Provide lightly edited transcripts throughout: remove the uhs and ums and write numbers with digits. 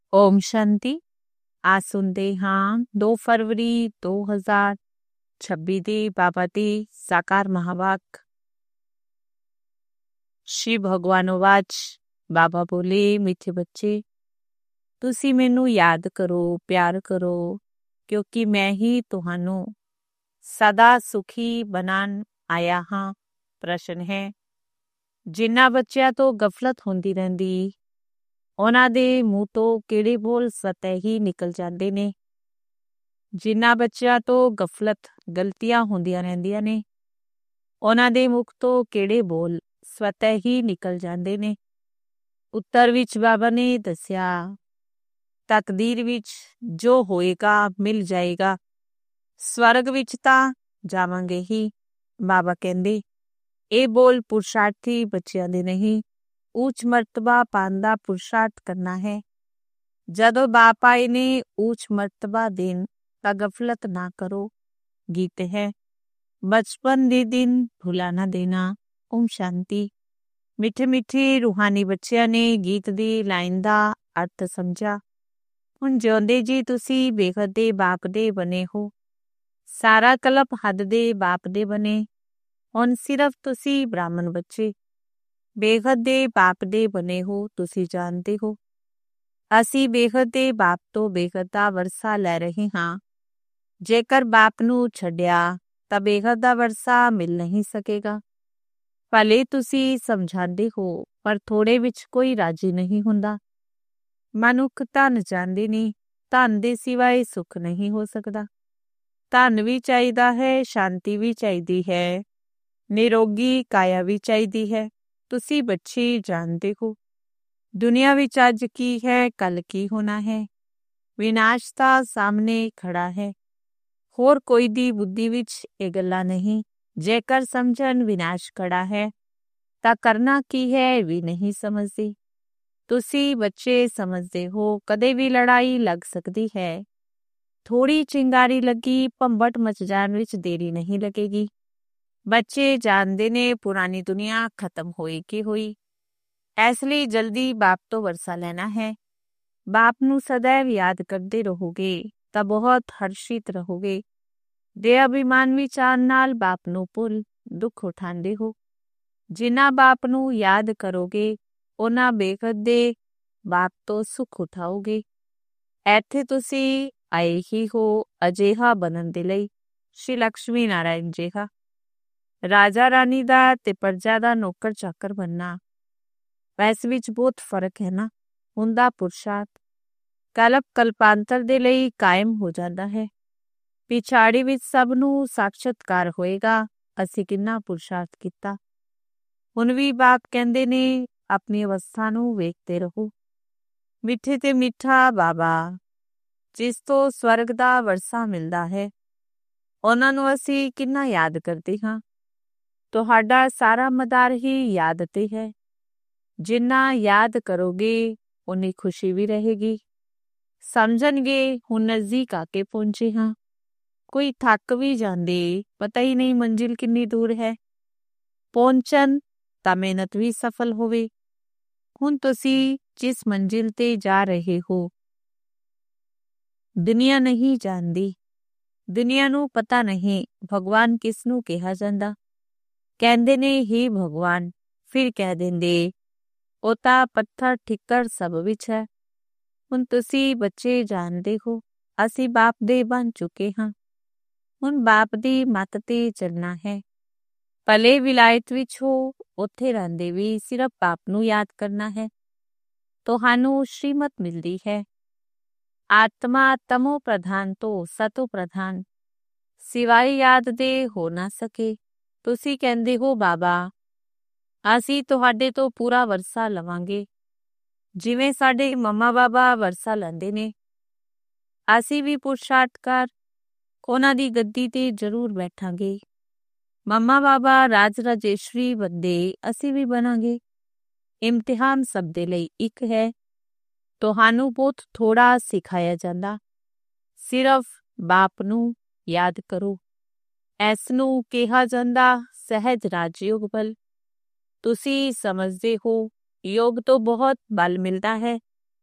ਓਮ ਸ਼ਾਂਤੀ। आज सुनते हाँ 2 फरवरी 2026 ਦੀ ਬਾਬਾ ਦੀ ਸਾਕਾਰ ਮਹਾਵਾਕ। ਸ਼੍ਰੀ ਭਗਵਾਨ ਵਾਚ ਬਾਬਾ ਬੋਲੇ, ਮਿੱਠੇ ਬੱਚੇ ਤੁਸੀਂ ਮੈਨੂੰ ਯਾਦ ਕਰੋ, ਪਿਆਰ ਕਰੋ, ਕਿਉਂਕਿ ਮੈਂ ਹੀ ਤੁਹਾਨੂੰ ਸਦਾ ਸੁਖੀ ਬਣਾਉਣ ਆਇਆ ਹਾਂ। ਪ੍ਰਸ਼ਨ ਹੈ, ਜਿਨ੍ਹਾਂ ਬੱਚਿਆਂ ਤੋਂ ਗਫਲਤ ਹੁੰਦੀ ਰਹਿੰਦੀ ਉਹਨਾਂ ਦੇ ਮੂੰਹ ਤੋਂ ਕਿਹੜੇ ਬੋਲ ਸਤਹ ਹੀ ਨਿਕਲ ਜਾਂਦੇ ਨੇ? ਜਿਨ੍ਹਾਂ ਬੱਚਿਆਂ ਤੋਂ ਗਫਲਤ ਗਲਤੀਆਂ ਹੁੰਦੀਆਂ ਰਹਿੰਦੀਆਂ ਨੇ ਉਹਨਾਂ ਦੇ ਮੁਖ ਤੋਂ ਕਿਹੜੇ ਬੋਲ ਸਵਤः ਹੀ ਨਿਕਲ ਜਾਂਦੇ ਨੇ? ਉੱਤਰ ਵਿੱਚ ਬਾਬਾ ਨੇ ਦੱਸਿਆ, ਤਕਦੀਰ ਵਿੱਚ ਜੋ ਹੋਏਗਾ ਮਿਲ ਜਾਏਗਾ, ਸਵਰਗ ਵਿੱਚ ਤਾਂ ਜਾਵਾਂਗੇ ਹੀ। ਬਾਬਾ ਕਹਿੰਦੇ ਇਹ ਬੋਲ ਪੁਰਸ਼ਾਰਥੀ ਬੱਚਿਆਂ ਦੇ ਨਹੀਂ, ਉੱਚ ਮਰਤਬਾ ਪਾਉਣ ਦਾ ਪੁਰਸ਼ਾਰਥ ਕਰਨਾ ਹੈ। ਜਦੋਂ ਬਾਪ ਆਏ ਨੇ ਉੱਚ ਮਰਤਬਾ ਦੇਣ ਤਾਂ ਗਫਲਤ ਨਾ ਕਰੋ। ਗੀਤ ਹੈ, ਬਚਪਨ ਦੇ ਦਿਨ ਭੁਲਾ ਨਾ ਦੇਣਾ। ਓਮ ਸ਼ਾਂਤੀ। ਮਿੱਠੇ ਮਿੱਠੇ ਰੂਹਾਨੀ ਬੱਚਿਆਂ ਨੇ ਗੀਤ ਦੀ ਲਾਈਨ ਦਾ ਅਰਥ ਸਮਝਿਆ। ਹੁਣ ਜਿਉਂਦੇ ਜੀ ਤੁਸੀਂ ਬੇਹੱਦ ਦੇ ਬਾਪ ਦੇ ਬਣੇ ਹੋ, ਸਾਰਾ ਕਲਪ ਹੱਦ ਦੇ ਬਾਪ ਦੇ ਬਣੇ। ਹੁਣ ਸਿਰਫ ਤੁਸੀਂ ਬ੍ਰਾਹਮਣ ਬੱਚੇ ਬੇਹੱਦ ਦੇ ਬਾਪ ਦੇ ਬਣੇ ਹੋ। ਤੁਸੀਂ ਜਾਣਦੇ ਹੋ ਅਸੀਂ ਬੇਹੱਦ ਦੇ ਬਾਪ ਤੋਂ ਬੇਹੱਦ ਦਾ ਵਰਸਾ ਲੈ ਰਹੇ ਹਾਂ। ਜੇਕਰ ਬਾਪ ਨੂੰ ਛੱਡਿਆ ਤਾਂ ਬੇਹੱਦ ਦਾ ਵਰਸਾ ਮਿਲ ਨਹੀਂ ਸਕੇਗਾ। ਭਲੇ ਤੁਸੀਂ ਸਮਝਾਉਂਦੇ ਹੋ, ਪਰ ਥੋੜੇ ਵਿੱਚ ਕੋਈ ਰਾਜੀ ਨਹੀਂ ਹੁੰਦਾ। ਮਨੁੱਖ ਧਨ ਚਾਹੁੰਦੇ ਨੇ, ਧਨ ਦੇ ਸਿਵਾਏ ਸੁੱਖ ਨਹੀਂ ਹੋ ਸਕਦਾ। ਧਨ ਵੀ ਚਾਹੀਦਾ ਹੈ, ਸ਼ਾਂਤੀ ਵੀ ਚਾਹੀਦੀ ਹੈ, ਨਿਰੋਗੀ ਕਾਇਆ ਵੀ ਚਾਹੀਦੀ ਹੈ। ਤੁਸੀਂ ਬੱਚੇ ਜਾਣਦੇ ਹੋ ਦੁਨੀਆ ਵਿੱਚ ਅੱਜ ਕੀ ਹੈ, ਕੱਲ ਕੀ ਹੋਣਾ ਹੈ। ਵਿਨਾਸ਼ ਤਾਂ ਸਾਹਮਣੇ ਖੜਾ ਹੈ, ਹੋਰ ਕੋਈ ਦੀ ਬੁੱਧੀ ਵਿੱਚ ਇਹ ਗੱਲਾਂ ਨਹੀਂ। ਜੇਕਰ ਸਮਝਣ ਵਿਨਾਸ਼ ਖੜਾ ਹੈ ਤਾਂ ਕਰਨਾ ਕੀ ਹੈ ਇਹ ਵੀ ਨਹੀਂ ਸਮਝਦੇ। ਤੁਸੀਂ ਬੱਚੇ ਸਮਝਦੇ ਹੋ ਕਦੇ ਵੀ ਲੜਾਈ ਲੱਗ ਸਕਦੀ ਹੈ। ਥੋੜੀ ਚਿੰਗਾਰੀ ਲੱਗੀ, ਭੰਬਟ ਮਚ ਜਾਣ ਵਿੱਚ ਦੇਰੀ ਨਹੀਂ ਲੱਗੇਗੀ। ਬੱਚੇ ਜਾਣਦੇ ਨੇ ਪੁਰਾਣੀ ਦੁਨੀਆ ਖਤਮ ਹੋਈ ਕਿ ਹੋਈ, ਇਸ ਲਈ ਜਲਦੀ ਬਾਪ ਤੋਂ ਵਰਸਾ ਲੈਣਾ ਹੈ। ਬਾਪ ਨੂੰ ਸदैव ਯਾਦ ਕਰਦੇ ਰਹੋਗੇ ਤਾਂ ਬਹੁਤ ਹਰਸ਼ਿਤ ਰਹੋਗੇ। ਦੇ ਅਭਿਮਾਨ ਵਿੱਚ ਆਉਣ ਨਾਲ ਬਾਪ ਨੂੰ ਭੁੱਲ ਦੁੱਖ ਉਠਾਉਂਦੇ ਹੋ। ਜਿਨ੍ਹਾਂ ਬਾਪ ਨੂੰ ਯਾਦ ਕਰੋਗੇ ਉਹਨਾਂ ਬੇਹੱਦ ਦੇ ਬਾਪ ਤੋਂ ਸੁੱਖ ਉਠਾਓਗੇ। ਇੱਥੇ ਤੁਸੀਂ ਆਏ ਹੀ ਹੋ ਅਜਿਹਾ ਬਣਨ ਦੇ ਲਈ। ਸ਼੍ਰੀ ਲਕਸ਼ਮੀ ਨਾਰਾਇਣ ਜਿਹਾ ਰਾਜਾ ਰਾਣੀ ਦਾ ਤੇ ਪ੍ਰਜਾ ਦਾ ਨੌਕਰ ਚਾਕਰ ਬਣਨਾ, ਇਸ ਵਿੱਚ ਬਹੁਤ ਫਰਕ ਹੈ ਨਾ। ਹੁੰਦਾ ਪੁਰਸ਼ਾਰਥ ਕਲਪ ਕਲਪਾਂਤਰ ਦੇ ਲਈ ਕਾਇਮ ਹੋ ਜਾਂਦਾ ਹੈ। ਪਿਛਾੜੀ ਵਿੱਚ ਸਭ ਨੂੰ ਸਾਖਸ਼ਾਤਕਾਰ ਹੋਏਗਾ ਅਸੀਂ ਕਿੰਨਾ ਪੁਰਸ਼ਾਰਥ ਕੀਤਾ। ਹੁਣ ਵੀ ਬਾਪ ਕਹਿੰਦੇ ਨੇ ਆਪਣੀ ਅਵਸਥਾ ਨੂੰ ਵੇਖਦੇ ਰਹੋ। ਮਿੱਠੇ ਤੇ ਮਿੱਠਾ ਬਾਬਾ ਜਿਸ ਤੋਂ ਸਵਰਗ ਦਾ ਵਰਸਾ ਮਿਲਦਾ ਹੈ, ਉਹਨਾਂ ਨੂੰ ਅਸੀਂ ਕਿੰਨਾ ਯਾਦ ਕਰਦੇ ਹਾਂ। ਤੁਹਾਡਾ ਸਾਰਾ ਮਦਾਰ ਹੀ ਯਾਦ ਤੇ ਹੈ। ਜਿੰਨਾ ਯਾਦ ਕਰੋਗੇ ਉਨੀ ਖੁਸ਼ੀ ਵੀ ਰਹੇਗੀ। ਸਮਝਣਗੇ ਹੁਣ ਨਜ਼ਦੀਕ ਆ ਕੇ ਪਹੁੰਚੇ ਹਾਂ। ਕੋਈ ਥੱਕ ਵੀ ਜਾਂਦੇ, ਪਤਾ ਹੀ ਨਹੀਂ ਮੰਜ਼ਿਲ ਕਿੰਨੀ ਦੂਰ ਹੈ। ਪਹੁੰਚਣ ਤਾਂ ਮਿਹਨਤ ਵੀ ਸਫਲ ਹੋਵੇ। ਹੁਣ ਤੁਸੀਂ ਜਿਸ ਮੰਜ਼ਿਲ ਤੇ ਜਾ ਰਹੇ ਹੋ ਦੁਨੀਆ ਨਹੀਂ ਜਾਣਦੀ। ਦੁਨੀਆ ਨੂੰ ਪਤਾ ਨਹੀਂ ਭਗਵਾਨ ਕਿਸ ਨੂੰ ਕਿਹਾ ਜਾਂਦਾ। ਕਹਿੰਦੇ ਨੇ ਹੀ ਭਗਵਾਨ, ਫਿਰ ਕਹਿ ਦਿੰਦੇ ਉਹ ਤਾਂ ਪੱਥਰ ਠਿੱਕਰ ਸਭ ਵਿੱਚ ਹੈ। ਹੁਣ ਤੁਸੀਂ ਬੱਚੇ ਜਾਣਦੇ ਹੋ ਅਸੀਂ ਬਾਪ ਦੇ ਬਣ ਚੁੱਕੇ ਹਾਂ। ਹੁਣ ਬਾਪ ਦੀ ਮੱਤ ਤੇ ਚੱਲਣਾ ਹੈ। ਭਲੇ ਵਿਲਾਇਤ ਵਿੱਚ ਹੋ, ਉੱਥੇ ਰਹਿੰਦੇ ਵੀ ਸਿਰਫ ਬਾਪ ਨੂੰ ਯਾਦ ਕਰਨਾ ਹੈ। ਤੁਹਾਨੂੰ ਸ਼੍ਰੀਮਤ ਮਿਲਦੀ ਹੈ। ਆਤਮਾ ਤਮੋ ਪ੍ਰਧਾਨ ਤੋਂ ਸਤੋ ਪ੍ਰਧਾਨ ਸਿਵਾਏ ਯਾਦ ਦੇ ਹੋ ਨਾ ਸਕੇ। ਤੁਸੀਂ ਕਹਿੰਦੇ ਹੋ ਬਾਬਾ ਅਸੀਂ ਤੁਹਾਡੇ ਤੋਂ ਪੂਰਾ ਵਰਸਾ ਲਵਾਂਗੇ, ਜਿਵੇਂ ਸਾਡੇ ਮੰਮਾ ਬਾਬਾ ਵਰਸਾ ਲੈਂਦੇ ਨੇ। ਅਸੀਂ ਵੀ ਪੁਰਸ਼ਾਰਥ ਕਰ ਉਹਨਾਂ ਦੀ ਗੱਦੀ ਤੇ ਜ਼ਰੂਰ ਬੈਠਾਂਗੇ। ਮੰਮਾ ਬਾਬਾ ਰਾਜ ਰਾਜੇਸ਼ਵਰੀ ਬੰਦੇ ਅਸੀਂ ਵੀ ਬਣਾਂਗੇ। ਇਮਤਿਹਾਨ ਸਭ ਦੇ ਲਈ ਇੱਕ ਹੈ। ਤੁਹਾਨੂੰ ਬਹੁਤ ਥੋੜਾ ਸਿਖਾਇਆ ਜਾਂਦਾ, ਸਿਰਫ ਬਾਪ ਨੂੰ ਯਾਦ ਕਰੋ। ਇਸ ਨੂੰ ਕਿਹਾ ਜਾਂਦਾ ਸਹਿਜ ਰਾਜਯੋਗ ਬਲ। ਤੁਸੀਂ ਸਮਝਦੇ ਹੋ ਯੋਗ ਤੋਂ ਬਹੁਤ ਬਲ ਮਿਲਦਾ ਹੈ।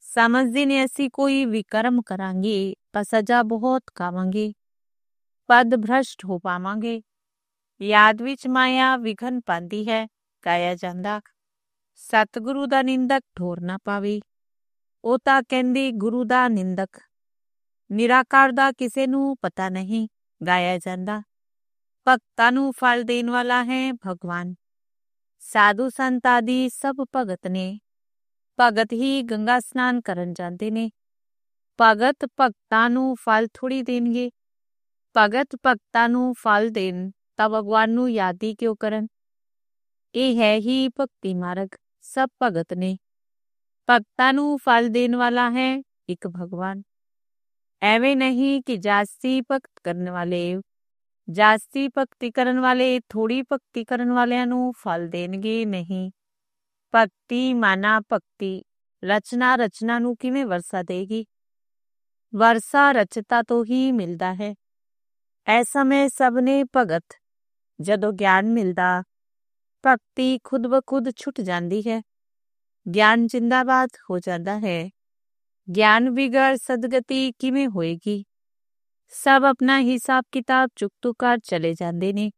ਸਮਝਦੇ ਨੇ ਅਸੀਂ ਕੋਈ ਵਿਕਰਮ ਕਰਾਂਗੇ ਤਾਂ ਸਜ਼ਾ ਬਹੁਤ ਖਾਵਾਂਗੇ, ਪਦ ਭ੍ਰਸ਼ਟ ਹੋ ਪਾਵਾਂਗੇ। ਯਾਦ ਵਿੱਚ ਮਾਇਆ ਵਿਘਨ ਪਾਉਂਦੀ ਹੈ, ਗਾਇਆ ਜਾਂਦਾ। ਸਤਿਗੁਰੂ ਦਾ ਨਿੰਦਕ ਠੋਰ ਨਾ ਪਾਵੇ, ਉਹ ਤਾਂ ਕਹਿੰਦੇ ਗੁਰੂ ਦਾ ਨਿੰਦਕ। ਨਿਰਾਕਾਰ ਦਾ ਕਿਸੇ ਨੂੰ ਪਤਾ ਨਹੀਂ, ਗਾਇਆ ਜਾਂਦਾ। ਭਗਤਾਂ ਨੂੰ ਫਲ ਦੇਣ ਵਾਲਾ ਹੈ ਭਗਵਾਨ। ਸਾਧੂ ਸੰਤ ਆਦਿ ਸਭ ਭਗਤ ਨੇ। ਭਗਤ ਹੀ ਗੰਗਾ ਇਸ਼ਨਾਨ ਕਰਨ ਜਾਂਦੇ ਨੇ। ਭਗਤ ਭਗਤਾਂ ਨੂੰ ਫਲ ਥੋੜੀ ਦੇਣਗੇ। ਭਗਤ ਭਗਤਾਂ ਨੂੰ ਫਲ ਦੇਣ ਤਾਂ ਭਗਵਾਨ ਨੂੰ ਯਾਦ ਹੀ ਕਿਉਂ ਕਰਨ। ਇਹ ਹੈ ਹੀ ਭਗਤੀ ਮਾਰਗ। ਸਭ ਭਗਤ ਨੇ। ਭਗਤਾਂ ਨੂੰ ਫਲ ਦੇਣ ਵਾਲਾ ਹੈ ਇੱਕ ਭਗਵਾਨ। ਐਵੇਂ ਨਹੀਂ ਕਿ ਜਾਸਤੀ ਭਗਤੀ ਕਰਨ ਵਾਲੇ ਥੋੜੀ ਭਗਤੀ ਕਰਨ ਵਾਲਿਆਂ ਨੂੰ ਫਲ ਦੇਣਗੇ, ਨਹੀਂ। ਭਗਤੀ ਮਾਨਾ ਭਗਤੀ ਰਚਨਾ ਨੂੰ ਕਿਵੇਂ ਵਰਸਾ ਦੇਗੀ। ਵਰਸਾ ਰਚਤਾ ਤੋਂ ਹੀ ਮਿਲਦਾ ਹੈ। ਇਸ ਸਮੇਂ ਸਭ ਨੇ ਭਗਤ। ਜਦੋਂ ਗਿਆਨ ਮਿਲਦਾ, ਭਗਤੀ ਖੁਦ ਬ ਖੁਦ ਛੁੱਟ ਜਾਂਦੀ ਹੈ। ਗਿਆਨ ਜਿੰਦਾਬਾਦ ਹੋ ਜਾਂਦਾ ਹੈ। ਗਿਆਨ ਬਿਗੜ ਸਦਗਤੀ ਕਿਵੇਂ ਹੋਏਗੀ। ਸਭ ਆਪਣਾ ਹਿਸਾਬ ਕਿਤਾਬ ਚੁੱਕ ਕਰ ਚਲੇ ਜਾਂਦੇ ਨੇ।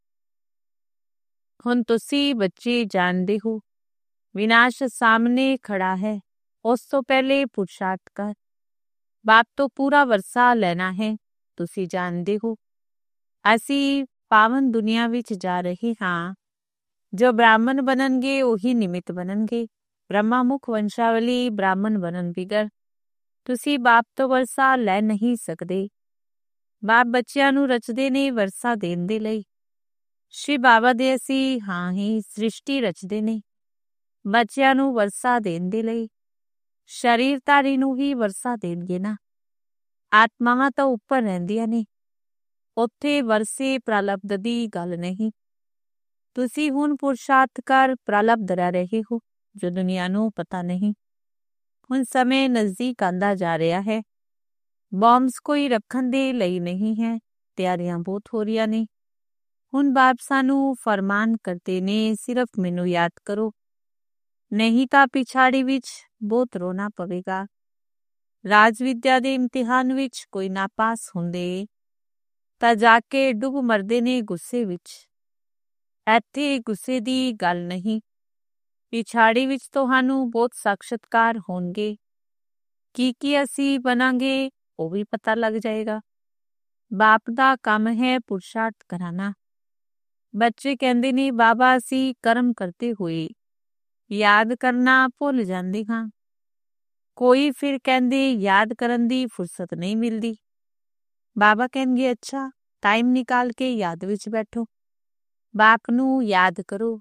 ਹੁਣ ਤੁਸੀਂ ਬੱਚੇ ਜਾਣਦੇ ਹੋ ਵਿਨਾਸ਼ ਸਾਹਮਣੇ ਖੜਾ ਹੈ। ਉਸ ਤੋਂ ਪਹਿਲੇ ਪੁਰਸ਼ਾਰਥ ਕਰ। ਬਾਪ ਤੋਂ ਪੂਰਾ ਵਰਸਾ ਲੈਣਾ ਹੈ। ਤੁਸੀਂ ਜਾਣਦੇ ਹੋ ਅਸੀਂ ਪਾਵਨ ਦੁਨੀਆ ਵਿੱਚ ਜਾ ਰਹੇ ਹਾਂ। ਜੋ ਬ੍ਰਾਹਮਣ ਬਣਨਗੇ ਉਹੀ ਨਿਮਿਤ ਬਣਨਗੇ। ਬ੍ਰਹਮਾ ਮੁਖ ਵੰਸ਼ਾਵਲੀ ਬ੍ਰਾਹਮਣ ਬਣਨ ਬਿਗਰ ਤੁਸੀਂ ਬਾਪ ਤੋਂ ਵਰਸਾ ਲੈ ਨਹੀਂ ਸਕਦੇ। ਬਾਪ ਬੱਚਿਆਂ ਨੂੰ ਰਚਦੇ ਨੇ ਵਰਸਾ ਦੇਣ ਦੇ ਲਈ। ਸ਼੍ਰੀ ਬਾਬਾ ਦੇ ਅਸੀਂ ਹਾਂ ਹੀ ਸ੍ਰਿਸ਼ਟੀ ਰਚਦੇ ਨੇ ਬੱਚਿਆਂ ਨੂੰ ਵਰਸਾ ਦੇਣ ਦੇ ਲਈ। ਸਰੀਰਧਾਰੀ ਨੂੰ ਹੀ ਵਰਸਾ ਦੇਣਗੇ ਨਾ। ਆਤਮਾਵਾਂ ਤਾਂ ਉੱਪਰ ਰਹਿੰਦੀਆਂ ਨੇ, ਉੱਥੇ ਵਰਸੇ ਪ੍ਰਲਬਧ ਦੀ ਗੱਲ ਨਹੀਂ। ਤੁਸੀਂ ਹੁਣ ਪੁਰਸ਼ਾਰਥ ਕਰ ਪ੍ਰਲਬਧ ਰਹਿ ਰਹੇ ਹੋ ਜੋ ਦੁਨੀਆ ਨੂੰ ਪਤਾ ਨਹੀਂ। ਹੁਣ ਸਮੇਂ ਨਜ਼ਦੀਕ ਆਉਂਦਾ ਜਾ ਰਿਹਾ ਹੈ। ਬੌਂਬਸ ਕੋਈ ਰੱਖਣ ਦੇ ਲਈ ਨਹੀਂ ਹੈ। ਤਿਆਰੀਆਂ ਬਹੁਤ ਹੋ ਰਹੀਆਂ ਨੇ। ਹੁਣ ਬਾਪ ਸਾਨੂੰ ਫਰਮਾਨ ਕਰਦੇ ਨੇ ਸਿਰਫ ਮੈਨੂੰ ਯਾਦ ਕਰੋ, ਨਹੀਂ ਤਾਂ ਪਿਛਾੜੀ ਵਿੱਚ ਬਹੁਤ ਰੋਣਾ ਪਵੇਗਾ। ਰਾਜ ਵਿਦਿਆ ਦੇ ਇਮਤਿਹਾਨ ਵਿੱਚ ਕੋਈ ਨਾ ਪਾਸ ਹੁੰਦੇ ਤਾਂ ਜਾ ਕੇ ਡੁੱਬ ਮਰਦੇ ਨੇ ਗੁੱਸੇ ਵਿੱਚ। ਇੱਥੇ ਗੁੱਸੇ ਦੀ ਗੱਲ ਨਹੀਂ। ਪਿਛਾੜੀ ਵਿੱਚ ਤੁਹਾਨੂੰ ਬਹੁਤ ਸਾਖਸ਼ਾਤਕਾਰ ਹੋਣਗੇ। ਕੀ ਅਸੀਂ ਬਣਾਂਗੇ ਉਹ ਵੀ ਪਤਾ ਲੱਗ ਜਾਏਗਾ। ਬਾਪ ਦਾ ਕੰਮ ਹੈ ਪੁਰਸ਼ਾਰਥ ਕਰਾਣਾ। ਬੱਚੇ ਕਹਿੰਦੇ ਨੇ ਬਾਬਾ ਅਸੀਂ ਕਰਮ ਕਰਦੇ ਹੋਏ ਯਾਦ ਕਰਨਾ ਭੁੱਲ ਜਾਂਦੇ ਹਾਂ। ਕੋਈ ਫਿਰ ਕਹਿੰਦੇ ਯਾਦ ਕਰਨ ਦੀ ਫੁਰਸਤ ਨਹੀਂ ਮਿਲਦੀ। ਬਾਬਾ ਕਹਿਣਗੇ ਅੱਛਾ ਟਾਈਮ ਨਿਕਾਲ ਕੇ ਯਾਦ ਵਿੱਚ ਬੈਠੋ, ਬਾਪ ਨੂੰ ਯਾਦ ਕਰੋ।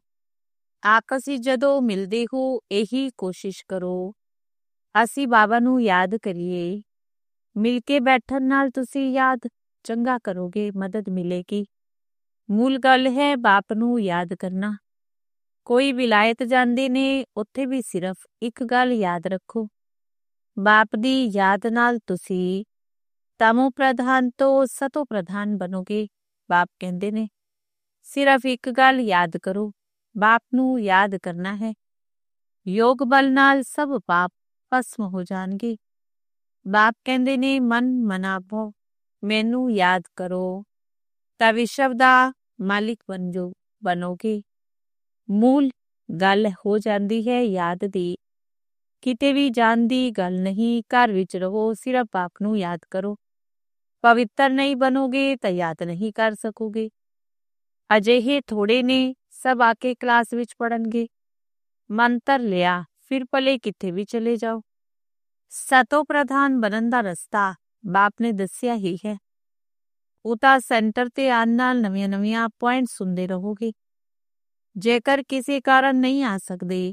ਆਪਸ ਵਿੱਚ ਜਦੋਂ ਮਿਲਦੇ ਹੋ ਇਹੀ ਕੋਸ਼ਿਸ਼ ਕਰੋ ਅਸੀਂ ਬਾਬਾ ਨੂੰ ਯਾਦ ਕਰੀਏ। ਮਿਲ ਕੇ ਬੈਠਣ ਨਾਲ ਤੁਸੀਂ ਯਾਦ ਚੰਗਾ ਕਰੋਗੇ, ਮਦਦ ਮਿਲੇਗੀ। ਮੂਲ ਗੱਲ ਹੈ ਬਾਪ ਨੂੰ ਯਾਦ ਕਰਨਾ। ਕੋਈ ਵਿਲਾਇਤ ਜਾਂਦੇ ਨੇ ਉੱਥੇ ਵੀ ਸਿਰਫ ਇੱਕ ਗੱਲ ਯਾਦ ਰੱਖੋ, ਬਾਪ ਦੀ ਯਾਦ ਨਾਲ ਤੁਸੀਂ ਤਮੋ ਪ੍ਰਧਾਨ ਤੋਂ ਸਤੋ ਪ੍ਰਧਾਨ ਬਣੋਗੇ। ਬਾਪ ਕਹਿੰਦੇ ਨੇ ਸਿਰਫ ਇੱਕ ਗੱਲ ਯਾਦ ਕਰੋ, ਬਾਪ ਨੂੰ ਯਾਦ ਕਰਨਾ ਹੈ। ਯੋਗ ਬਲ ਨਾਲ ਸਭ ਪਾਪ ਭਸਮ ਹੋ ਜਾਣਗੇ। ਬਾਪ ਕਹਿੰਦੇ ਨੇ ਮਨ ਮਨਾਵੋ, ਮੈਨੂੰ ਯਾਦ ਕਰੋ ਤਾਂ ਵਿਸ਼ਵ ਦਾ ਮਾਲਿਕ ਬਣੋਗੇ। ਮੂਲ ਗੱਲ ਹੋ ਜਾਂਦੀ ਹੈ ਯਾਦ ਦੀ। ਕਿਤੇ ਵੀ ਜਾਣ ਦੀ ਗੱਲ ਨਹੀਂ। ਘਰ ਵਿੱਚ ਰਹੋ, ਸਿਰਫ ਬਾਪ ਨੂੰ ਯਾਦ ਕਰੋ। ਪਵਿੱਤਰ ਨਹੀਂ ਬਣੋਗੇ ਤਾਂ ਯਾਦ ਨਹੀਂ ਕਰ ਸਕੋਗੇ। ਅਜਿਹੇ ਥੋੜੇ ਨੇ, ਸਭ ਆ ਕੇ ਕਲਾਸ ਵਿੱਚ ਪੜ੍ਹਨਗੇ। ਮੰਤਰ ਲਿਆ ਫਿਰ ਭਲੇ ਕਿਤੇ ਵੀ ਚਲੇ ਜਾਓ। ਸਤੋ ਪ੍ਰਧਾਨ ਬਣਨ ਦਾ ਰਸਤਾ ਬਾਪ ਨੇ ਦੱਸਿਆ ਹੀ ਹੈ। ਉਹ ਤਾਂ ਸੈਂਟਰ ਤੇ ਆਉਣ ਨਾਲ ਨਵੀਆਂ ਪੁਆਇੰਟਸ ਸੁਣਦੇ ਰਹੋਗੇ। ਜੇਕਰ ਕਿਸੇ ਕਾਰਨ ਨਹੀਂ ਆ ਸਕਦੇ,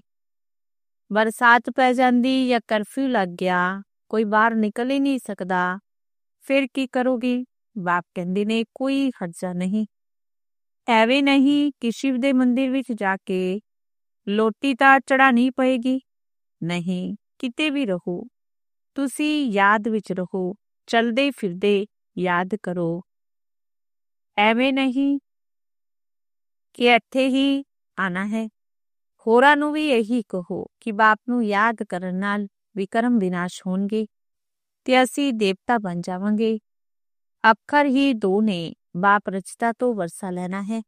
ਬਰਸਾਤ ਪੈ ਜਾਂਦੀ ਜਾਂ ਕਰਫਿਊ ਲੱਗ ਗਿਆ, ਕੋਈ ਬਾਹਰ ਨਿਕਲ ਹੀ ਨਹੀਂ ਸਕਦਾ, ਫਿਰ ਕੀ ਕਰੋਗੇ। ਬਾਪ ਕਹਿੰਦੇ ਨੇ ਕੋਈ ਹਰਜਾ ਨਹੀਂ। ਐਵੇਂ ਨਹੀਂ ਕਿ ਸ਼ਿਵ ਦੇ ਮੰਦਿਰ ਵਿੱਚ ਜਾ ਕੇ ਲੋਟੀ ਤਾਂ ਚੜਾਣੀ ਪਏਗੀ, ਨਹੀਂ। ਕਿਤੇ ਵੀ ਰਹੋ ਤੁਸੀਂ ਯਾਦ ਵਿੱਚ ਰਹੋ, ਚਲਦੇ ਫਿਰਦੇ ਯਾਦ ਕਰੋ। ਐਵੇਂ ਨਹੀਂ ਕਿ ਇੱਥੇ ਹੀ ਆਣਾ ਹੈ। ਹੋਰਾਂ ਨੂੰ ਵੀ ਇਹੀ ਕਹੋ ਕਿ ਬਾਪ ਨੂੰ ਯਾਦ ਕਰਨ ਨਾਲ ਵਿਕਰਮ ਵਿਨਾਸ਼ ਹੋਣਗੇ ਤੇ ਅਸੀਂ ਦੇਵਤਾ ਬਣ ਜਾਵਾਂਗੇ। ਅੱਖਰ ਹੀ ਦੋ ਨੇ, ਬਾਪ ਰਚਤਾ ਤੋਂ ਵਰਸਾ ਲੈਣਾ ਹੈ।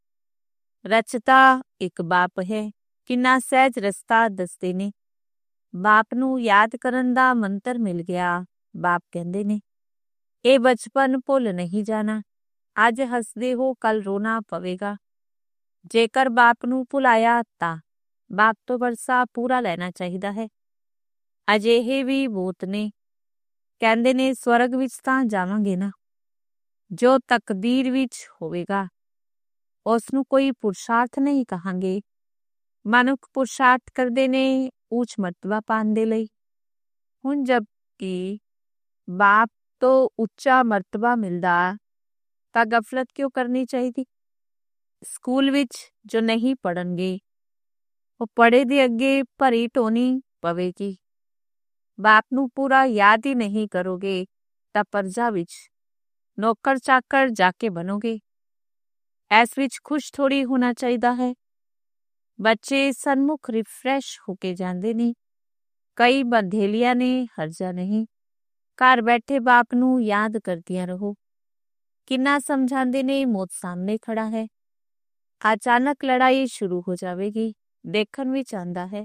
ਰਚਤਾ ਇੱਕ ਬਾਪ ਹੈ। ਕਿੰਨਾ ਸਹਿਜ ਰਸਤਾ ਦੱਸਦੇ ਨੇ। ਬਾਪ ਨੂੰ ਯਾਦ ਕਰਨ ਦਾ ਮੰਤਰ ਮਿਲ ਗਿਆ। ਬਾਪ ਕਹਿੰਦੇ ਨੇ ਇਹ ਬਚਪਨ ਭੁੱਲ ਨਹੀਂ ਜਾਣਾ। ਅੱਜ ਹੱਸਦੇ ਹੋ, ਕੱਲ ਰੋਣਾ ਪਵੇਗਾ। ਜੇਕਰ ਬਾਪ ਨੂੰ ਭੁਲਾਇਆ ਤਾਂ ਬਾਪ ਤੋਂ ਵਰਸਾ ਪੂਰਾ ਲੈਣਾ ਚਾਹੀਦਾ ਹੈ। ਅਜਿਹੇ ਵੀ ਬਹੁਤ ਨੇ, ਕਹਿੰਦੇ ਨੇ ਸਵਰਗ ਵਿੱਚ ਤਾਂ ਜਾਵਾਂਗੇ ਨਾ। ਜੋ ਤਕਦੀਰ ਵਿੱਚ ਹੋਵੇਗਾ ਉਸ ਨੂੰ ਕੋਈ ਪੁਰਸ਼ਾਰਥ ਨਹੀਂ ਕਹਾਂਗੇ। ਮਨੁੱਖ ਪੁਰਸ਼ਾਰਥ ਕਰਦੇ ਨੇ ਉੱਚ ਮਰਤਬਾ ਪਾਉਣ ਦੇ ਲਈ। ਹੁਣ ਜਦਕਿ ਬਾਪ ਤੋਂ ਉੱਚਾ ਮਰਤਬਾ ਮਿਲਦਾ ਤਾਂ ਗਫਲਤ ਕਿਉਂ ਕਰਨੀ ਚਾਹੀਦੀ। ਸਕੂਲ ਵਿੱਚ ਜੋ ਨਹੀਂ ਪੜ੍ਹਨਗੇ ਉਹ ਪੜ੍ਹੇ ਦੇ ਅੱਗੇ ਭਰੀ ਢੋਣੀ ਪਵੇਗੀ। ਬਾਪ ਨੂੰ ਪੂਰਾ ਯਾਦ ਹੀ ਨਹੀਂ ਕਰੋਗੇ ਤਾਂ ਪਰਜਾ ਵਿੱਚ ਨੌਕਰ ਚਾਕਰ ਜਾ ਕੇ ਬਣੋਗੇ। ਇਸ ਵਿੱਚ ਖੁਸ਼ ਥੋੜ੍ਹੀ ਹੋਣਾ ਚਾਹੀਦਾ ਹੈ। ਬੱਚੇ ਸਨਮੁਖ ਰਿਫਰੈਸ਼ ਹੋ ਕੇ ਜਾਂਦੇ ਨੇ। ਕਈ ਬੰਧੇਲੀਆਂ ਨੇ, ਹਰਜਾ ਨਹੀਂ। ਘਰ ਬੈਠੇ ਬਾਪ ਨੂੰ ਯਾਦ ਕਰਦੀਆਂ ਰਹੋ। ਕਿੰਨਾ ਸਮਝਾਉਂਦੇ ਨੇ, ਮੌਤ ਸਾਹਮਣੇ ਖੜਾ ਹੈ। ਅਚਾਨਕ ਲੜਾਈ ਸ਼ੁਰੂ ਹੋ ਜਾਵੇਗੀ। ਦੇਖਣ ਵਿੱਚ ਆਉਂਦਾ ਹੈ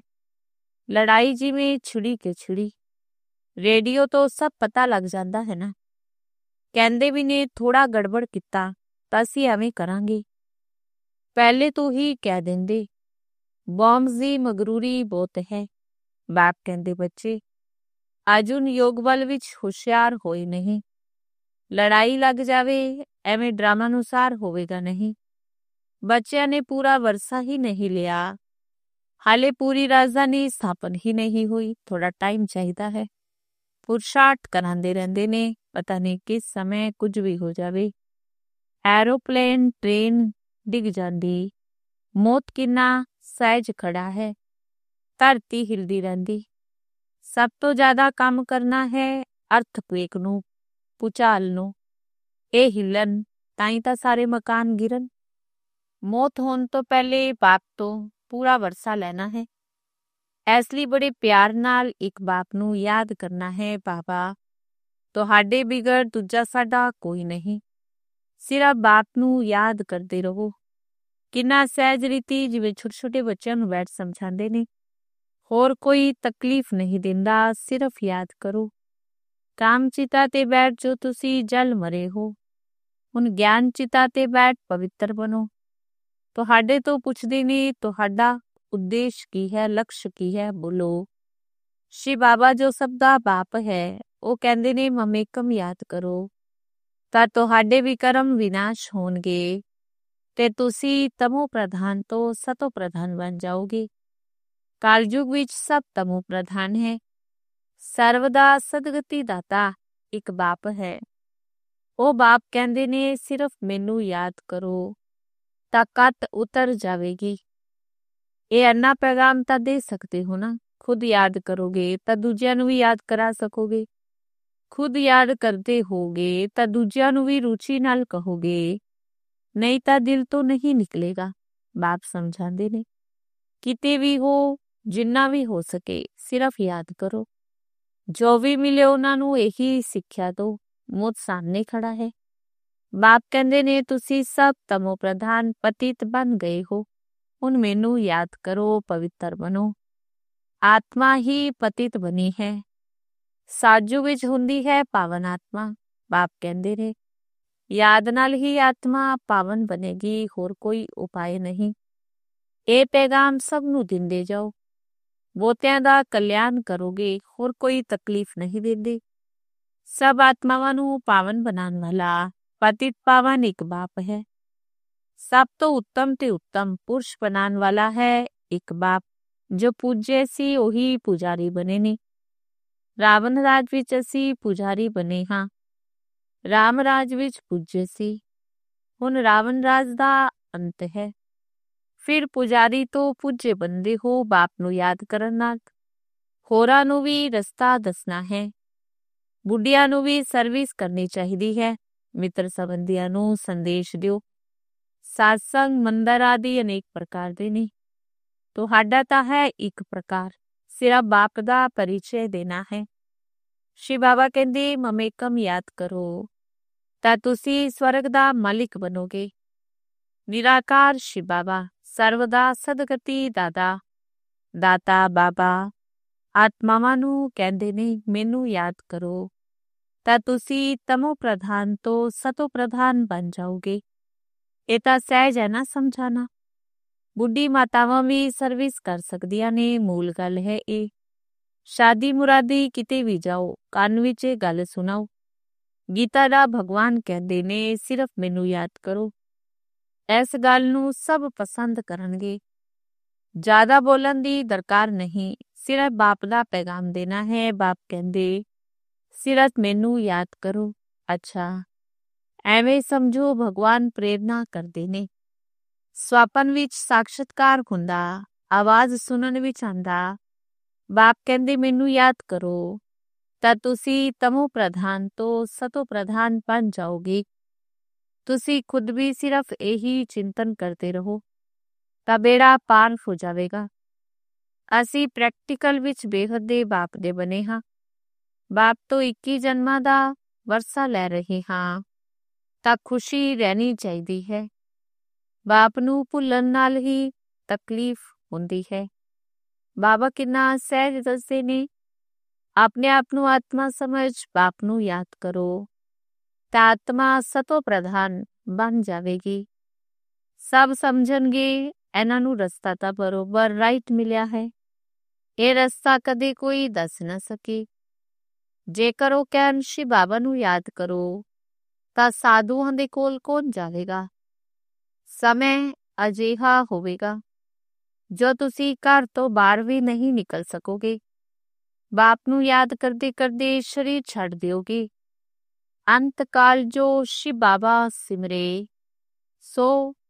ਲੜਾਈ ਜਿਵੇਂ ਛਿੜੀ ਕੇ ਛਿੜੀ। ਰੇਡੀਓ ਤੋਂ ਸਭ ਪਤਾ ਲੱਗ ਜਾਂਦਾ ਹੈ ਨਾ। ਕਹਿੰਦੇ ਵੀ ਨੇ ਥੋੜਾ ਗੜਬੜ ਕੀਤਾ ਤਾਂ ਅਸੀਂ ਐਵੇਂ ਕਰਾਂਗੇ। ਪਹਿਲੇ ਤੋਂ ਹੀ ਕਹਿ ਦਿੰਦੇ। ਬੌਂਬਸ ਦੀ ਮਗਰੂਰੀ ਬਹੁਤ ਹੈ। ਬਾਪ ਕਹਿੰਦੇ ਬੱਚੇ ਅਜੁਨ ਯੋਗ ਬਲ ਵਿੱਚ ਹੁਸ਼ਿਆਰ ਹੋਏ ਨਹੀਂ। ਲੜਾਈ ਲੱਗ ਜਾਵੇ ਐਵੇਂ ਡਰਾਮਾ ਅਨੁਸਾਰ ਹੋਵੇਗਾ ਨਹੀਂ। ਬੱਚਿਆਂ ਨੇ ਪੂਰਾ ਵਰਸਾ ਹੀ ਨਹੀਂ ਲਿਆ। ਹਾਲੇ ਪੂਰੀ ਰਾਜਧਾਨੀ ਸਥਾਪਨ ਹੀ ਨਹੀਂ ਹੋਈ। ਥੋੜਾ ਟਾਈਮ ਚਾਹੀਦਾ ਹੈ। ਪੁਰਸ਼ਾਰਥ ਕਰਾਂਦੇ ਰਹਿੰਦੇ ਨੇ। ਪਤਾ ਨਹੀਂ ਕਿਸ ਸਮੇਂ ਕੁਝ ਵੀ ਹੋ ਜਾਵੇ। ਐਰੋਪਲੇਨ, ਟ੍ਰੇਨ ਡਿੱਗ ਜਾਂਦੀ। ਮੌਤ ਕਿੰਨਾ ਸਹਿਜ ਖੜਾ ਹੈ। ਧਰਤੀ ਹਿਲਦੀ ਰਹਿੰਦੀ। ਸਭ ਤੋਂ ਜ਼ਿਆਦਾ ਕੰਮ ਕਰਨਾ ਹੈ ਅਰਥਕੁਏਕ ਨੂੰ, ਭੂਚਾਲ ਨੂੰ। ਇਹ ਹਿੱਲਣ ਤਾਂ ਹੀ ਤਾਂ ਸਾਰੇ ਮਕਾਨ ਗਿਰਨ। ਮੌਤ ਹੋਣ ਤੋਂ ਪਹਿਲੇ ਬਾਪ ਤੋਂ ਪੂਰਾ ਵਰਸਾ ਲੈਣਾ ਹੈ। ਇਸ ਲਈ ਬੜੇ ਪਿਆਰ ਨਾਲ ਇੱਕ ਬਾਪ ਨੂੰ ਯਾਦ ਕਰਨਾ ਹੈ। ਬਾਬਾ ਤੁਹਾਡੇ ਬਿਗੜ ਦੂਜਾ ਸਾਡਾ ਕੋਈ ਨਹੀਂ। ਸਿਰਫ ਬਾਪ ਨੂੰ ਯਾਦ ਕਰਦੇ ਰਹੋ। ਕਿੰਨਾ ਸਹਿਜ ਰੀਤੀ, ਜਿਵੇਂ ਛੋਟੇ ਛੋਟੇ ਬੱਚਿਆਂ ਨੂੰ ਬੈਠ ਸਮਝਾਉਂਦੇ ਨੇ। ਹੋਰ ਕੋਈ ਤਕਲੀਫ ਨਹੀਂ ਦਿੰਦਾ, ਸਿਰਫ ਯਾਦ ਕਰੋ। ਕਾਮ ਚਿਤਾ ਤੇ ਬੈਠ ਜੋ ਤੁਸੀਂ ਜਲ ਮਰੇ ਹੋ। ਹੁਣ ਗਿਆਨ ਚਿਤਾ ਤੇ ਬੈਠ ਪਵਿੱਤਰ ਬਣੋ। ਤੁਹਾਡੇ ਤੋਂ ਪੁੱਛਦੇ ਨੇ ਤੁਹਾਡਾ ਉਦੇਸ਼ ਕੀ ਹੈ, ਲਕਸ਼ ਕੀ ਹੈ, ਬੋਲੋ। ਸ਼੍ਰੀ ਬਾਬਾ ਜੋ ਸਭ ਦਾ ਬਾਪ ਹੈ ਉਹ ਕਹਿੰਦੇ ਨੇ ਮਮੇਕਮ ਯਾਦ ਕਰੋ ਤਾਂ ਤੁਹਾਡੇ ਵਿਕਰਮ ਵਿਨਾਸ਼ ਹੋਣਗੇ ਤੇ ਤੁਸੀਂ ਤਮੋ ਪ੍ਰਧਾਨ ਤੋਂ ਸਤੋ ਪ੍ਰਧਾਨ ਬਣ ਜਾਓਗੇ। ਕਾਲਯੁਗ ਵਿੱਚ ਸਭ ਤਮੋ ਪ੍ਰਧਾਨ ਹੈ। ਸਰਵ ਦਾ ਸਦਗਤੀ ਦਾਤਾ ਇੱਕ ਬਾਪ ਹੈ। ਉਹ ਬਾਪ ਕਹਿੰਦੇ ਨੇ ਸਿਰਫ ਮੈਨੂੰ ਯਾਦ ਕਰੋ ਤਾਂ ਕੱਤ ਉਤਰ ਜਾਵੇਗੀ। ਇਹ ਅੰਨਾ ਪੈਗਾਮ ਤਾਂ ਦੇ ਸਕਦੇ ਹੋ ਨਾ। ਖੁਦ ਯਾਦ ਕਰੋਗੇ ਤਾਂ ਦੂਜਿਆਂ ਨੂੰ ਵੀ ਯਾਦ ਕਰਾ ਸਕੋਗੇ। ਖੁਦ ਯਾਦ ਕਰਦੇ ਹੋਗੇ ਤਾਂ ਦੂਜਿਆਂ ਨੂੰ ਵੀ ਰੁਚੀ ਨਾਲ ਕਹੋਗੇ। ਨਹੀਂ ਤਾਂ ਦਿਲ ਤੋਂ ਨਹੀਂ ਨਿਕਲੇਗਾ। ਬਾਪ ਸਮਝਾਉਂਦੇ ਨੇ ਕਿਤੇ ਵੀ ਹੋ, ਜਿੰਨਾ ਵੀ ਹੋ ਸਕੇ ਸਿਰਫ ਯਾਦ ਕਰੋ। ਜੋ ਵੀ ਮਿਲੇ ਉਹਨਾਂ ਨੂੰ ਇਹੀ ਸਿੱਖਿਆ ਦਿਓ। ਮੌਤ ਸਾਹਮਣੇ ਖੜਾ ਹੈ। ਬਾਪ ਕਹਿੰਦੇ ਨੇ ਤੁਸੀਂ ਸਭ ਤਮੋ ਪ੍ਰਧਾਨ ਪਤਿਤ ਬਣ ਗਏ ਹੋ। ਹੁਣ ਮੈਨੂੰ ਯਾਦ ਕਰੋ, ਪਵਿੱਤਰ ਬਣੋ। ਆਤਮਾ ਹੀ ਪਤਿਤ ਬਣੀ ਹੈ। ਸਾਜੂ ਵਿੱਚ ਹੁੰਦੀ ਹੈ ਪਾਵਨ ਆਤਮਾ। ਬਾਪ ਕਹਿੰਦੇ ਨੇ ਯਾਦ ਨਾਲ ਹੀ ਆਤਮਾ ਪਾਵਨ ਬਣੇਗੀ, ਹੋਰ ਕੋਈ ਉਪਾਏ ਨਹੀਂ। ਇਹ ਪੈਗਾਮ ਸਭ ਨੂੰ ਦਿੰਦੇ ਜਾਓ। ਬਹੁਤਿਆਂ ਦਾ ਕਲਿਆਣ ਕਰੋਗੇ, ਹੋਰ ਕੋਈ ਤਕਲੀਫ ਨਹੀਂ ਦਿੰਦੇ। ਸਭ ਆਤਮਾਵਾਂ ਨੂੰ ਪਾਵਨ ਬਣਾਉਣ ਵਾਲਾ ਪਤਿਤ ਪਾਵਨ ਇੱਕ ਬਾਪ ਹੈ। ਸਭ ਤੋਂ ਉੱਤਮ ਤੇ ਉੱਤਮ ਪੁਰਸ਼ ਬਣਾਉਣ ਵਾਲਾ ਹੈ ਇੱਕ ਬਾਪ। ਜੋ ਪੂਜੇ ਸੀ ਉਹੀ ਪੁਜਾਰੀ ਬਣੇ ਨੇ। ਰਾਵਣ ਰਾਜ ਵਿੱਚ ਅਸੀਂ ਪੁਜਾਰੀ ਬਣੇ ਹਾਂ। ਰਾਮ ਰਾਜ ਵਿੱਚ ਪੂਜੇ ਸੀ। ਹੁਣ ਰਾਵਣ ਰਾਜ ਦਾ ਅੰਤ ਹੈ। ਫਿਰ ਪੁਜਾਰੀ ਤੋਂ ਪੂਜੇ ਬਣਦੇ ਹੋ ਬਾਪ ਨੂੰ ਯਾਦ ਕਰਨ ਨਾਲ। ਹੋਰਾਂ ਨੂੰ ਵੀ ਰਸਤਾ ਦੱਸਣਾ ਹੈ। ਬੁੱਢਿਆਂ ਨੂੰ ਵੀ ਸਰਵਿਸ ਕਰਨੀ ਚਾਹੀਦੀ ਹੈ। ਮਿੱਤਰ ਸੰਬੰਧੀਆਂ ਨੂੰ ਸੰਦੇਸ਼ ਦਿਓ। ਸਾਤਸੰਗ ਮੰਦਰ ਆਦਿ ਅਨੇਕ ਪ੍ਰਕਾਰ ਦੇ ਨੇ। ਤੁਹਾਡਾ ਤਾਂ ਹੈ ਇੱਕ ਪ੍ਰਕਾਰ। ਸਿਰਫ ਬਾਪ ਦਾ ਪਰਿਚੈ ਦੇਣਾ ਹੈ। ਸ਼ਿਵ ਬਾਬਾ ਕਹਿੰਦੇ ਮਮੇਕਮ ਯਾਦ ਕਰੋ ਤਾਂ ਤੁਸੀਂ ਸਵਰਗ ਦਾ ਮਾਲਿਕ ਬਣੋਗੇ। ਨਿਰਾਕਾਰ ਸ਼ਿਵ ਬਾਬਾ ਸਰਵਦਾ ਸਦਗਤੀ ਦਾਤਾ ਬਾਬਾ ਆਤਮਾਵਾਂ ਨੂੰ ਕਹਿੰਦੇ ਨੇ ਮੈਨੂੰ ਯਾਦ ਕਰੋ ਤਾਂ ਤੁਸੀਂ ਤਮੋ ਪ੍ਰਧਾਨ ਤੋਂ ਸਤੋ ਪ੍ਰਧਾਨ ਬਣ ਜਾਓਗੇ। ਇਹ ਤਾਂ ਸਹਿਜ ਹੈ ਨਾ ਸਮਝਾਣਾ। ਬੁੱਢੀ ਮਾਤਾਵਾਂ ਵੀ ਸਰਵਿਸ ਕਰ ਸਕਦੀਆਂ ਨੇ, ਮੂਲ ਗੱਲ ਹੈ ਇਹ। ਸ਼ਾਦੀ ਮੁਰਾਦੀ ਕਿਤੇ ਵੀ ਜਾਓ, ਕੰਨ ਵਿੱਚ ਇਹ ਗੱਲ ਸੁਣਾਓ। ਗੀਤਾ ਦਾ ਭਗਵਾਨ ਕਹਿੰਦੇ ਨੇ ਸਿਰਫ ਮੈਨੂੰ ਯਾਦ ਕਰੋ। ਇਸ ਗੱਲ ਨੂੰ ਸਭ ਪਸੰਦ ਕਰਨਗੇ। ਜ਼ਿਆਦਾ ਬੋਲਣ ਦੀ ਦਰਕਾਰ ਨਹੀਂ, ਸਿਰਫ ਬਾਪ ਦਾ ਪੈਗਾਮ ਦੇਣਾ ਹੈ। ਬਾਪ ਕਹਿੰਦੇ ਸਿਰਫ ਮੈਨੂੰ ਯਾਦ ਕਰੋ। ਅੱਛਾ, ਐਵੇਂ ਸਮਝੋ ਭਗਵਾਨ ਪ੍ਰੇਰਨਾ ਕਰਦੇ ਨੇ। ਸਵਪਨ ਵਿੱਚ ਸਾਖਸ਼ਾਤਕਾਰ ਹੁੰਦਾ, ਆਵਾਜ਼ ਸੁਣਨ ਵਿੱਚ ਆਂਦਾ। ਬਾਪ ਕਹਿੰਦੇ ਮੈਨੂੰ ਯਾਦ ਕਰੋ ਤਾਂ ਤੁਸੀਂ ਤਮੋ ਪ੍ਰਧਾਨ ਤੋਂ ਸਤੋ ਪ੍ਰਧਾਨ ਬਣ ਜਾਓਗੇ। ਤੁਸੀਂ ਖੁਦ ਵੀ ਸਿਰਫ ਇਹੀ ਚਿੰਤਨ ਕਰਦੇ ਰਹੋ ਤਾਂ ਬੇੜਾ ਪਾਰ ਹੋ ਜਾਵੇਗਾ। ਅਸੀਂ ਪ੍ਰੈਕਟੀਕਲ ਵਿੱਚ ਬੇਹੱਦ ਦੇ ਬਾਪ ਦੇ ਬਣੇ ਹਾਂ। ਬਾਪ ਤੋਂ 21 ਜਨਮਾਂ ਦਾ ਵਰਸਾ ਲੈ ਰਹੇ ਹਾਂ ਤਾਂ ਖੁਸ਼ੀ ਰਹਿਣੀ ਚਾਹੀਦੀ ਹੈ। ਬਾਪ ਨੂੰ ਭੁੱਲਣ ਨਾਲ ਹੀ ਤਕਲੀਫ ਹੁੰਦੀ ਹੈ। ਬਾਬਾ ਕਿੰਨਾ ਸਹਿਜ ਦੱਸਦੇ ਨੇ। ਆਪਣੇ ਆਪ ਨੂੰ ਆਤਮਾ ਸਮਝ ਬਾਪ ਨੂੰ ਯਾਦ ਕਰੋ ਤਾਂ ਆਤਮਾ ਸਤੋ ਪ੍ਰਧਾਨ ਬਣ ਜਾਵੇਗੀ। ਸਭ ਸਮਝਣਗੇ ਇਹਨਾਂ ਨੂੰ ਰਸਤਾ ਤਾਂ ਬਰੋਬਰ ਰਾਈਟ ਮਿਲਿਆ ਹੈ। ਇਹ ਰਸਤਾ ਕਦੇ ਕੋਈ ਦੱਸ ਨਾ ਸਕੇ। ਜੇਕਰ ਉਹ ਕਹਿਣ ਸ਼ਿਵ ਬਾਬਾ ਨੂੰ ਯਾਦ ਕਰੋ ਤਾਂ ਸਾਧੂਆਂ ਦੇ ਕੋਲ ਕੌਣ ਜਾਵੇਗਾ। ਸਮੇਂ ਅਜਿਹਾ ਹੋਵੇਗਾ ਜੋ ਤੁਸੀਂ ਘਰ ਤੋਂ ਬਾਹਰ ਵੀ ਨਹੀਂ ਨਿਕਲ ਸਕੋਗੇ। ਬਾਪ ਨੂੰ ਯਾਦ ਕਰਦੇ ਕਰਦੇ ਸਰੀਰ ਛੱਡ ਦਿਓਗੇ। ਅੰਤ ਕਾਲ ਜੋ ਸ਼ਿਵ ਬਾਬਾ ਸਿਮਰੇ ਸੋ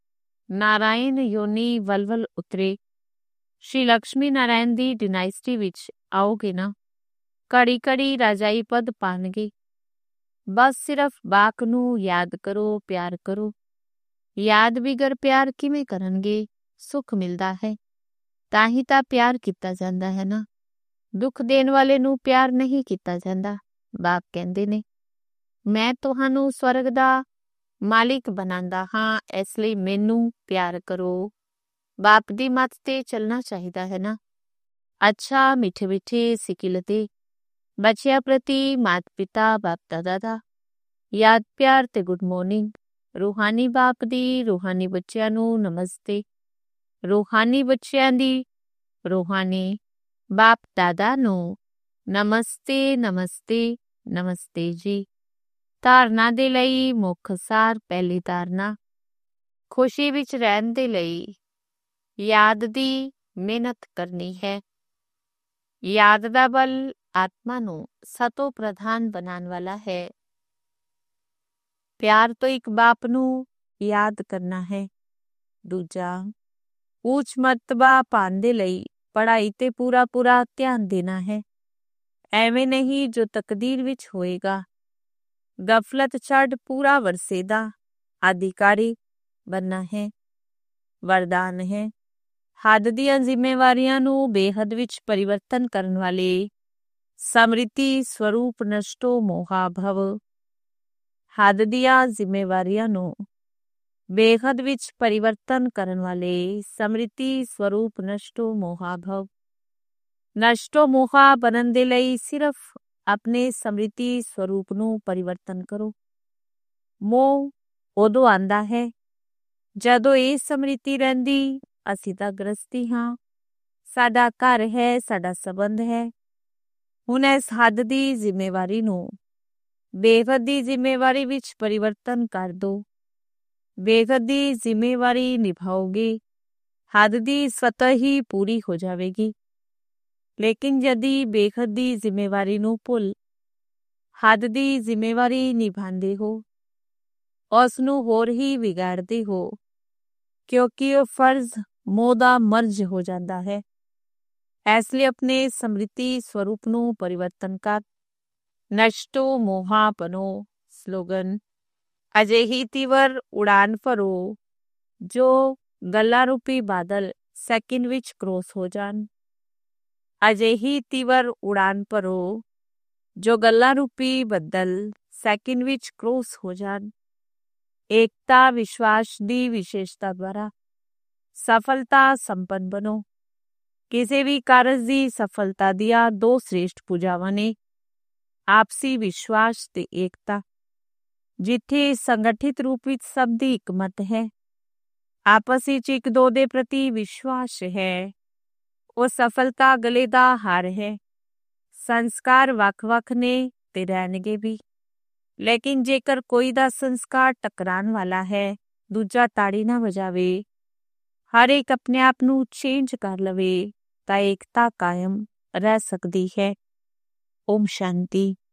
ਨਾਰਾਇਣ ਯੋਨੀ ਵਲਵਲ ਉਤਰੇ। ਸ਼੍ਰੀ ਲਕਸ਼ਮੀ ਨਾਰਾਇਣ ਦੀ ਡਿਨਾਇਸਟੀ ਵਿੱਚ ਆਓਗੇ ਨਾ, ਘੜੀ ਘੜੀ ਰਾਜਾਈ ਪਦ ਪਾਣਗੇ। ਬਸ ਸਿਰਫ ਬਾਪ ਨੂੰ ਯਾਦ ਕਰੋ, ਪਿਆਰ ਕਰੋ। ਯਾਦ ਬਿਗਰ ਪਿਆਰ ਕਿਵੇਂ ਕਰਨਗੇ। ਸੁੱਖ ਮਿਲਦਾ ਹੈ ਤਾਂ ਹੀ ਤਾਂ ਪਿਆਰ ਕੀਤਾ ਜਾਂਦਾ ਹੈ ਨਾ। ਦੁੱਖ ਦੇਣ ਵਾਲੇ ਨੂੰ ਪਿਆਰ ਨਹੀਂ ਕੀਤਾ ਜਾਂਦਾ। ਬਾਪ ਕਹਿੰਦੇ ਨੇ ਮੈਂ ਤੁਹਾਨੂੰ ਸਵਰਗ ਦਾ ਮਾਲਿਕ ਬਣਾਉਂਦਾ ਹਾਂ, ਇਸ ਲਈ ਮੈਨੂੰ ਪਿਆਰ ਕਰੋ। ਬਾਪ ਦੀ ਮੱਤ ਤੇ ਚੱਲਣਾ ਚਾਹੀਦਾ ਹੈ ਨਾ। ਅੱਛਾ, ਮਿੱਠੇ ਮਿੱਠੇ ਸਿਕਿਲਤੇ ਬੱਚਿਆਂ ਪ੍ਰਤੀ ਮਾਤਾ ਪਿਤਾ ਬਾਪ ਦਾਦਾ ਦਾ ਯਾਦ ਪਿਆਰ ਤੇ ਗੁੱਡ ਮਾਰਨਿੰਗ। ਰੂਹਾਨੀ ਬਾਪ ਦੀ ਰੂਹਾਨੀ ਬੱਚਿਆਂ ਨੂੰ ਨਮਸਤੇ। ਰੂਹਾਨੀ ਬੱਚਿਆਂ ਦੀ ਰੂਹਾਨੀ ਬਾਪ ਦਾਦਾ ਨੂੰ ਨਮਸਤੇ ਨਮਸਤੇ ਨਮਸਤੇ ਜੀ। ਧਾਰਨਾ ਦੇ ਲਈ ਮੁੱਖ ਸਾਰ। ਪਹਿਲੀ ਧਾਰਨਾ, ਖੁਸ਼ੀ ਵਿੱਚ ਰਹਿਣ ਦੇ ਲਈ ਯਾਦ ਦੀ ਮਿਹਨਤ ਕਰਨੀ ਹੈ। ਯਾਦ ਦਾ ਬਲ ਆਤਮਾ ਨੂੰ ਸਤੋ ਪ੍ਰਧਾਨ ਬਣਾਉਣ ਵਾਲਾ ਹੈ। ਪਿਆਰ ਤੋਂ ਇੱਕ ਬਾਪ ਨੂੰ ਯਾਦ ਕਰਨਾ ਹੈ। ਦੂਜਾ, ਉੱਚ ਮਰਤਬਾ ਪਾਉਣ ਦੇ ਲਈ ਪੜ੍ਹਾਈ ਤੇ ਪੂਰਾ ਧਿਆਨ ਦੇਣਾ ਹੈ। ਐਵੇਂ ਨਹੀਂ ਜੋ ਤਕਦੀਰ ਵਿੱਚ ਹੋਏਗਾ। ਗਫਲਤ ਛੱਡ ਪੂਰਾ ਵਰਸੇ ਦਾ ਅਧਿਕਾਰੀ ਬਣਨਾ ਹੈ। ਵਰਦਾਨ ਹੈ, ਹੱਦ ਦੀਆਂ ਜ਼ਿੰਮੇਵਾਰੀਆਂ ਨੂੰ ਬੇਹੱਦ ਵਿੱਚ ਪਰਿਵਰਤਨ ਕਰਨ ਵਾਲੇ ਸਮ੍ਰਿਤੀ ਸਵਰੂਪ ਨਸ਼ਟੋ ਮੋਹਾ ਭਵ। ਹੱਦ ਦੀਆਂ ਜ਼ਿੰਮੇਵਾਰੀਆਂ ਨੂੰ ਬੇਹੱਦ ਵਿੱਚ ਪਰਿਵਰਤਨ ਕਰਨ ਵਾਲੇ ਸਮ੍ਰਿਤੀ ਸਵਰੂਪ ਨਸ਼ਟੋ ਮੋਹਾ ਭਵ। ਨਸ਼ਟੋ ਮੋਹਾ ਬਣਨ ਦੇ ਲਈ ਸਿਰਫ ਆਪਣੇ ਸਮ੍ਰਿਤੀ ਸਵਰੂਪ ਨੂੰ ਪਰਿਵਰਤਨ ਕਰੋ। ਮੋਹ ਉਦੋਂ ਆਂਦਾ ਹੈ ਜਦੋਂ ਇਹ ਸਮ੍ਰਿਤੀ ਰਹਿੰਦੀ ਅਸੀਂ ਤਾਂ ਗ੍ਰਸਤੀ ਹਾਂ, ਸਾਡਾ ਘਰ ਹੈ, ਸਾਡਾ ਸੰਬੰਧ ਹੈ। ਹੁਣ ਇਸ ਹੱਦ ਦੀ ਜ਼ਿੰਮੇਵਾਰੀ ਨੂੰ ਬੇਹੱਦ ਦੀ ਜ਼ਿੰਮੇਵਾਰੀ ਵਿੱਚ ਪਰਿਵਰਤਨ ਕਰ ਦੋ। ਬੇਹੱਦ ਦੀ ਜ਼ਿੰਮੇਵਾਰੀ ਨਿਭਾਓਗੇ, ਹੱਦ ਦੀ ਸਤਹ ਹੀ ਪੂਰੀ ਹੋ ਜਾਵੇਗੀ। ਲੇਕਿਨ ਜਦੀ ਬੇਹੱਦ ਦੀ ਜ਼ਿੰਮੇਵਾਰੀ ਨੂੰ ਭੁੱਲ ਹੱਦ ਦੀ ਜ਼ਿੰਮੇਵਾਰੀ ਨਿਭਾਉਂਦੇ ਹੋ, ਉਸ ਨੂੰ ਹੋਰ ਹੀ ਵਿਗਾੜਦੇ ਹੋ, ਕਿਉਂਕਿ ਉਹ ਫਰਜ਼ ਮੋਹ ਦਾ ਮਰਜ ਹੋ ਜਾਂਦਾ ਹੈ। ਇਸ ਲਈ ਆਪਣੇ ਸਮ੍ਰਿਤੀ ਸਵਰੂਪ ਨੂੰ ਪਰਿਵਰਤਨ ਕਰ ਨਸ਼ਟੋ ਮੋਹਾ ਬਣੋ। ਸਲੋਗਨ, ਅਜਿਹੀ ਤੀਵਰ ਉਡਾਨ ਭਰੋ ਜੋ ਗੱਲਾਂ ਰੂਪੀ ਬਾਦਲ ਸੈਕਿੰਡ ਵਿੱਚ ਕ੍ਰੋਸ ਹੋ ਜਾਣ। ਅਜਿਹੀ ਤੀਵਰ ਉਡਾਨ ਭਰੋ ਜੋ ਗੱਲਾਂ ਰੂਪੀ ਬੱਦਲ ਸੈਕਿੰਡ ਵਿੱਚ ਕ੍ਰੋਸ ਹੋ ਜਾਣ। ਏਕਤਾ ਵਿਸ਼ਵਾਸ ਦੀ ਵਿਸ਼ੇਸ਼ਤਾ ਦੁਆਰਾ ਸਫਲਤਾ ਸੰਪੰਨ ਬਣੋ। ਕਿਸੇ ਵੀ ਕਾਰਜ ਦੀ ਸਫਲਤਾ ਦੀਆਂ ਦੋ ਸ੍ਰੇਸ਼ਟ ਪੂਜਾਵਾਂ ਨੇ, ਆਪਸੀ ਵਿਸ਼ਵਾਸ ਤੇ ਏਕਤਾ। ਜਿੱਥੇ ਸੰਗਠਿਤ ਰੂਪ ਵਿੱਚ ਸਭ ਦੀ ਇੱਕ ਮਤ ਹੈ, ਆਪਸ ਵਿੱਚ ਇੱਕ ਦੋ ਦੇ ਪ੍ਰਤੀ ਵਿਸ਼ਵਾਸ ਹੈ, ਉਹ ਸਫਲਤਾ ਗਲੇ ਦਾ ਹਾਰ ਹੈ। ਸੰਸਕਾਰ ਵੱਖ-ਵੱਖ ਨੇ ਤੇ ਰਹਿਣਗੇ ਵੀ, ਲੇਕਿਨ ਜੇਕਰ ਕੋਈ ਦਾ ਸੰਸਕਾਰ ਟਕਰਾਉਣ ਵਾਲਾ ਹੈ, ਦੂਜਾ ਤਾੜੀ ਨਾ ਵਜਾਵੇ, ਹਰ ਇੱਕ ਆਪਣੇ ਆਪ ਨੂੰ ਚੇਂਜ ਕਰ ਲਵੇ, ਤਾਂ ਏਕਤਾ ਕਾਇਮ ਰਹਿ ਸਕਦੀ ਹੈ। ਓਮ ਸ਼ਾਂਤੀ।